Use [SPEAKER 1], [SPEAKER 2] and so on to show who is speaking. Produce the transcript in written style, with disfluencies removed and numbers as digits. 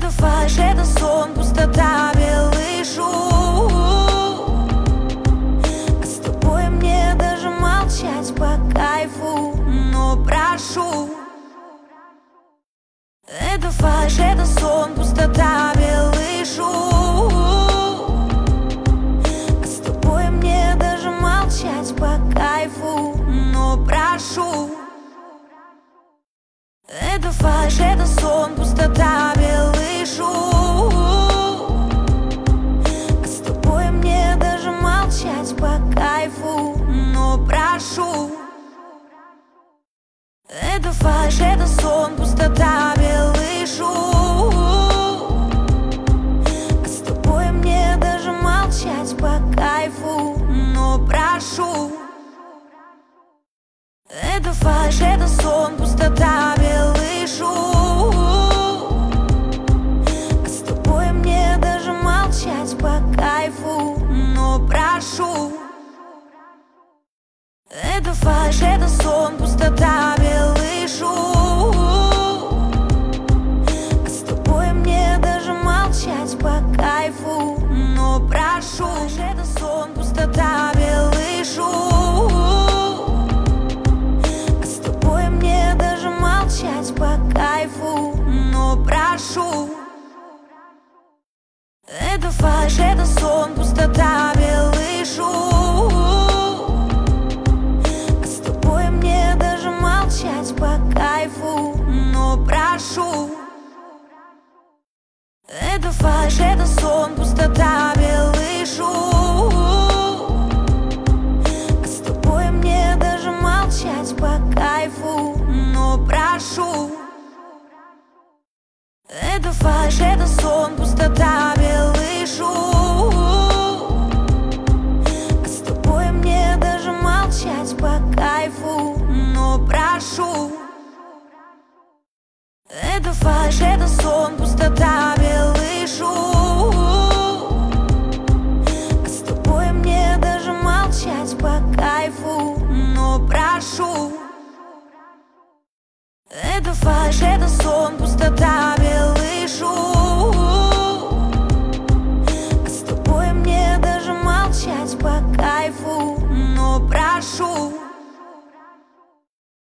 [SPEAKER 1] Это фальшь, это сон, пустота, белый шум. А с тобой мне даже молчать по кайфу, но прошу. Это фальшь, это сон, пустота, белый шум. А с тобой мне даже молчать по кайфу, но прошу. Это фальшь, это сон, пустота, белый шум. А с тобой мне даже молчать по кайфу, но прошу. Это фальшь, это сон, пустота, белый шум. А с тобой мне даже молчать по кайфу, но прошу. Это фальшь, это сон, пустота, белый шум. А с тобой мне даже молчать по кайфу, но прошу. Это фальшь, это сон, пустота, белый шум. А с тобой мне даже молчать по кайфу, но прошу. Это сон, пустота, белый шум. А с тобой мне даже молчать по кайфу, но прошу. Это фальшь, это сон, пустота, белый шум. А с тобой мне даже молчать по кайфу, но прошу. Это фальшь, это сон, пустота, белый шум. А с тобой мне даже молчать по кайфу, но прошу. Это фальшь, это сон, пустота, белый шум. А с тобой мне даже молчать по кайфу, но прошу. Это фальшь, это сон, пустота, белый шум. А с тобой мне даже молчать по кайфу, но прошу. Это фальшь, это сон, пустота.